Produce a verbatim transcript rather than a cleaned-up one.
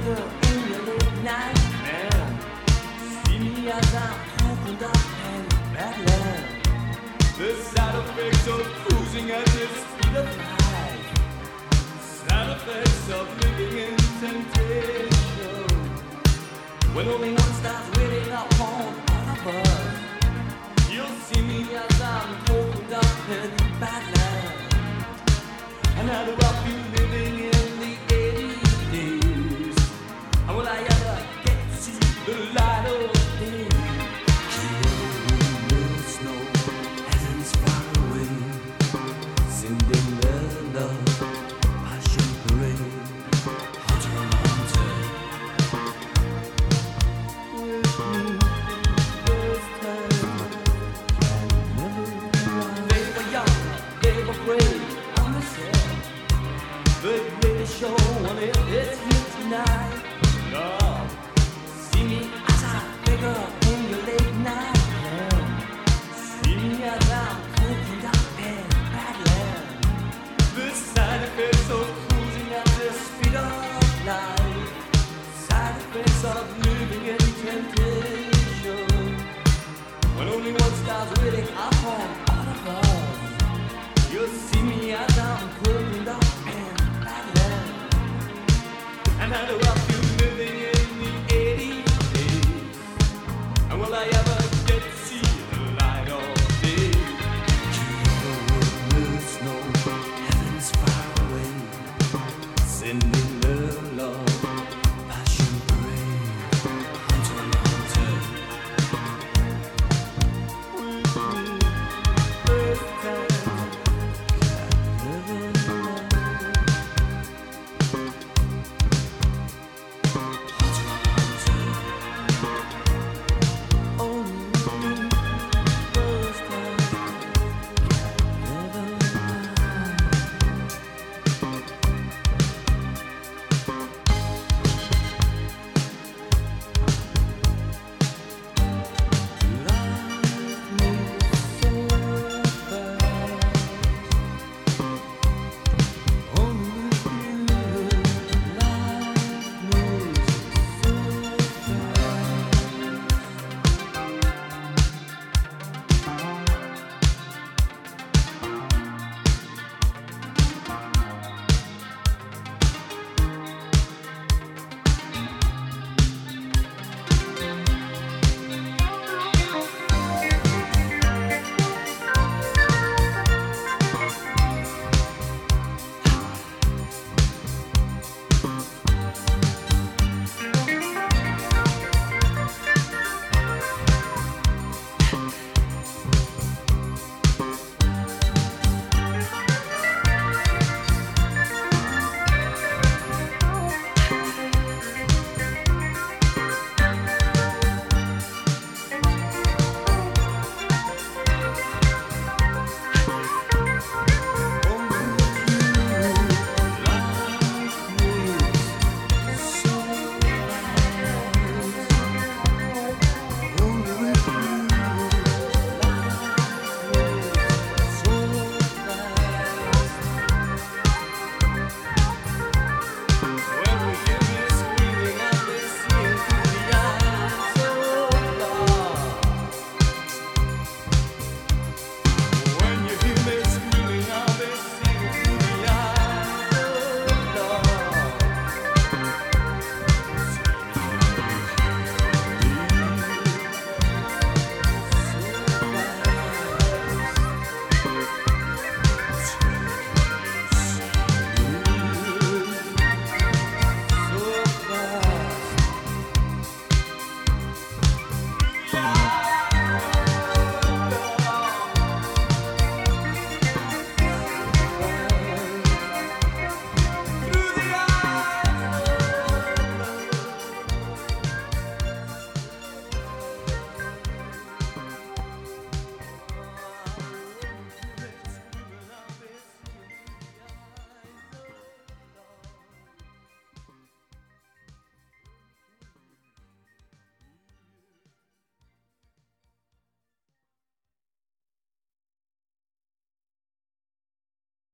figure in your late night man. See me as I'm opened up in Badland. The side effects of cruising at the speed of light. Side effects of living in temptation. When only one starts waiting upon all of us. You'll see me as I'm opened up in Badland. And how do I feel living in the eighties days? How will I ever get to see the light of day? The snow as far away. Cinderella, passion parade. Hunter, hunter, with me first time. Can never lie. They were young, they were brave. The greatest show on it is here tonight. Love, see me as I figure in your late night. Yeah. See me as I'm opened up in Badland. The side effects of cruising at the speed of light. Side effects of living in temptation. When only one star's waiting upon all of us. You'll see me as I'm opened up in and I do